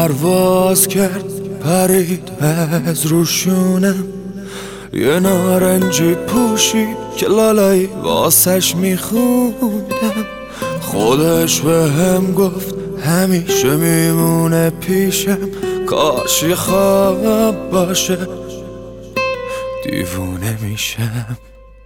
پرواز کرد پرید از روشونم، یه نارنجی پوشی که لالایی واسش میخوندم. خودش به هم گفت همیشه میمونه پیشم، کاش یه خواب باشه دیوونه میشم.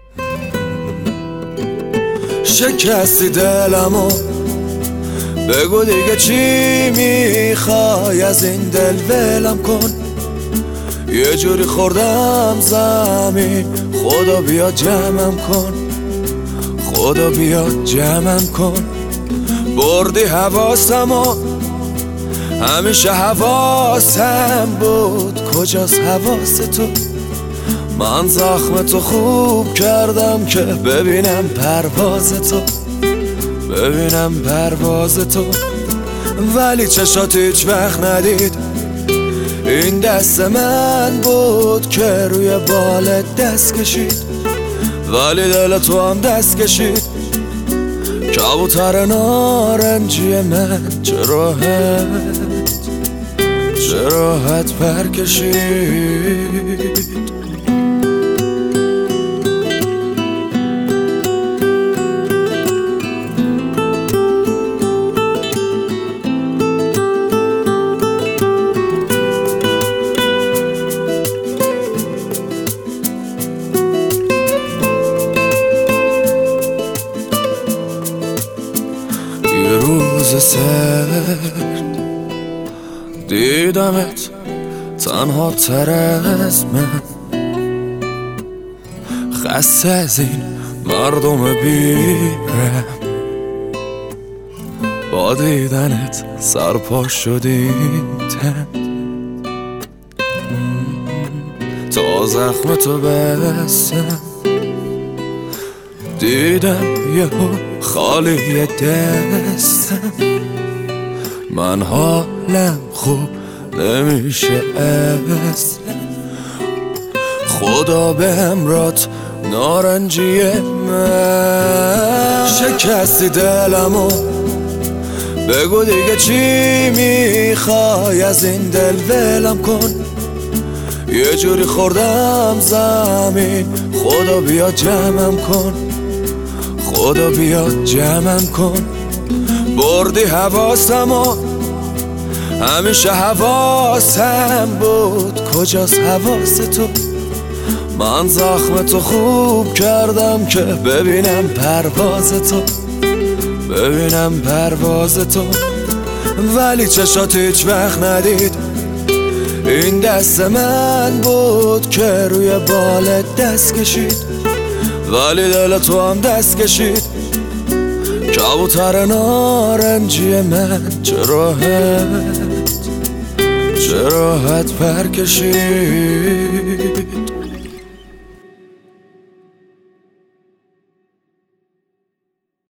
شکستی دلمو، بگو دیگه چی میخوای از این دل ولم کن. یه جوری خوردم زمین، خدا بیا جمعم کن، خدا بیا جمعم کن. بردی حواسمو، همیشه حواسم بود، کجاست حواس تو؟ من زخم تو خوب کردم که ببینم پرواز تو، ببینم پرواز تو. ولی چشات هیچ وقت ندید این دست من بود که روی بالت دست کشید. ولی دل تو هم دست کشید، کبوتر نارنجی من چه راحت پر کشید. یه روز سرد دیدمت تنها تر از من، خسته از این مردم بیرم. با دیدنت سرپا شدیم تن، تا زخم تو بستم. دیدم یهو خالی دستم، من حالم خوب نمیشه اصلا. خدا به همرات نارنجی من. شکستی دلمو، بگو دیگه چی میخوای از این دل ولم کن. یه جوری خوردم زمین، خدا بیا جمعم کن، خدا بیا جمعم کن. بردی حواسمو، همیشه حواسم بود، کجاست حواس تو؟ من زخم تو خوب کردم که ببینم پرواز تو، ببینم پرواز تو. ولی چشات هیچ وقت ندید این دست من بود که روی بالت دست کشید. ولی دل تو هم دست کشید، کبوتر نارنجی من چه راحت پر کشید.